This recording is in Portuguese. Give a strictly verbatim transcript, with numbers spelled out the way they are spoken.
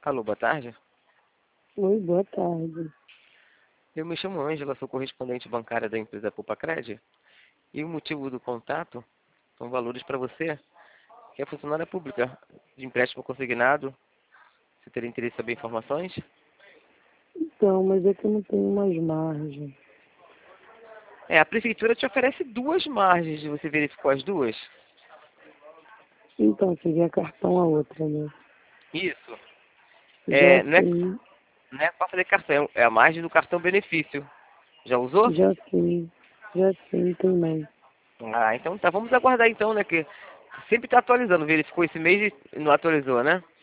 Alô, boa tarde. Oi, boa tarde. Eu me chamo Ângela, sou correspondente bancária da empresa Poupa-Cred. E o motivo do contato são valores para você, que é funcionária pública, de empréstimo consignado. Você teria interesse em saber informações? Então, mas é que eu não tenho mais margem. É, a prefeitura te oferece duas margens. Você verificou as duas? Então, se vier cartão, a outra, né? Isso. Já É, não é, sim, não é para fazer cartão, é a margem do cartão benefício. Já usou? já sim, já sim, tem não. Ah, então tá. Vamos aguardar então, né? Que sempre está atualizando. Verificou esse mês e não atualizou, né?